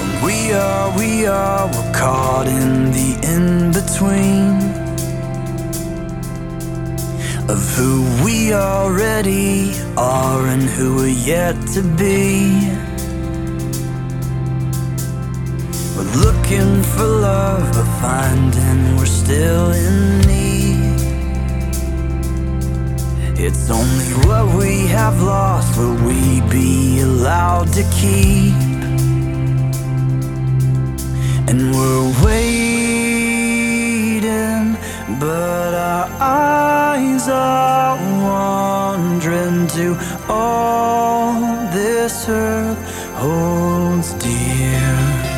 we're caught in the in-between of who we already are and who we're yet to be. We're looking for love, but finding we're still in need. It's only what we have lost will we be allowed to keep. And we're waiting, but our eyes are wandering to all this earth holds dear.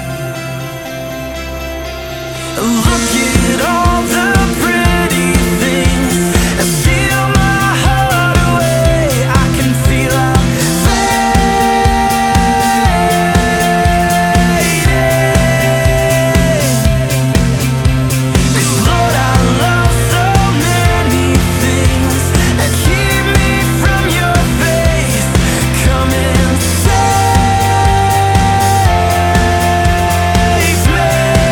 Look at all the pretty things that steal my heart away. I can feel our fading. 'Cause Lord, I love so many things that keep me from your face. Come and save me.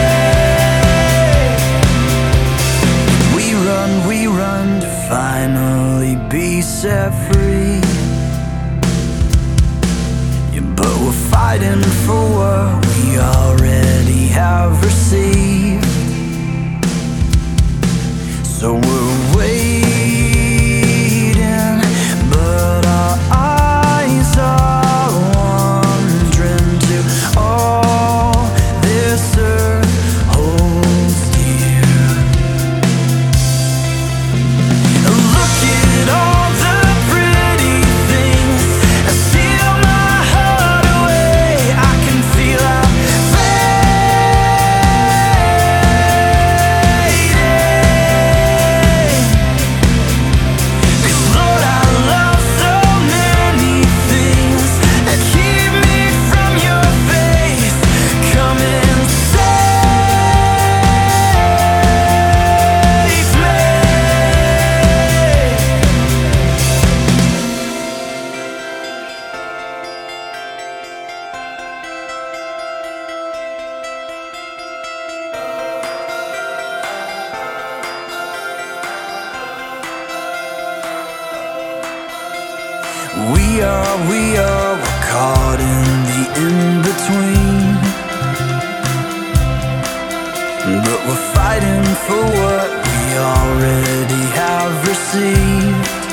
We run to finally be set free. Yeah, but we're fighting for what we already have received. So we're waiting, but our eyes are wandering to all this earth holds dear. Look at all the pretty things that steal my heart away. I can feel our fading. 'Cause Lord, I love so many things that keep me from your face. Come and save me. We're caught in the in-between, but we're fighting for what we already have received.